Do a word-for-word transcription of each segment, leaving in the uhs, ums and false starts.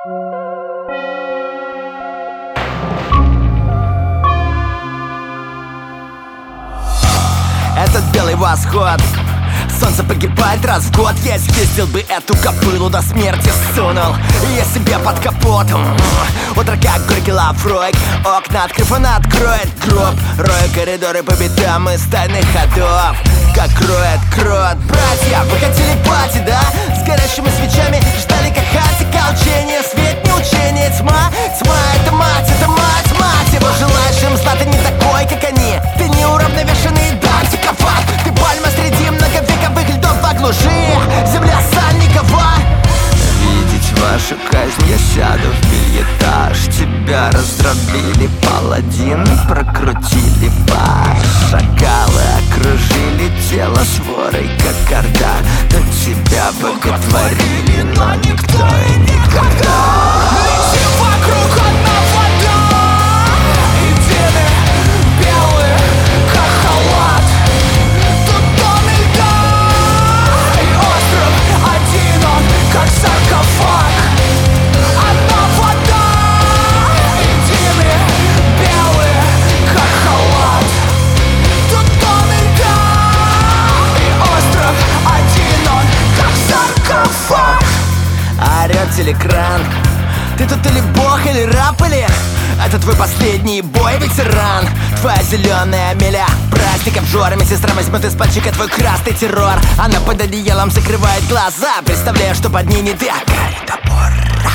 Этот белый восход, солнце погибает раз в год. Я съездил бы эту копылу до смерти сунул я себе под капотом. Утро как горький лавройк, окна открыв, она откроет гроб. Роя коридоры по битам из тайных ходов. Как кроет, кроет братья, вы хотели пати, да? С горящими свечами ждали как хатика. Учение, свет, не учение, тьма. Тьма — это мать, это мать, мать его. Желаешь им зла, ты не такой, как они. Ты неуравновешенный дантикофат. Ты пальма среди многовековых льдов во глуши. Земля Сальникова. Видеть вашу казнь, я сяду в бельетаж. Тебя раздробили паладины, прокрутили бар. Шакалы окружили тело сворой, как орда. Тут тебя боготворили, но никто и никогда. Лети вокруг одна вода, и деды белые, как халат. Тут тонны льда, и остров один он, как саркофаг. Одна вода, и деды белые, как халат. Тут тонны льда, и остров один он, как саркофаг. Орёт телекран. Ты тут или бог, или раб, или это твой последний бой, ветеран. Твоя зеленая миля праздник обжора. Медсестра возьмет из пальчика твой красный террор. Она под одеялом закрывает глаза, представляя, что под ней не ты, а гарри топор.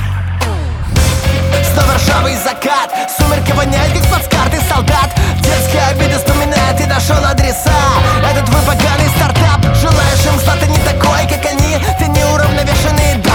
Снова ржавый закат, сумерки воняют, как плацкарты солдат. Детская обида вспоминает, ты нашел адреса. Это твой поганый стартап. Желаешь им зла, ты не такой, как они. Ты неуравновешенный.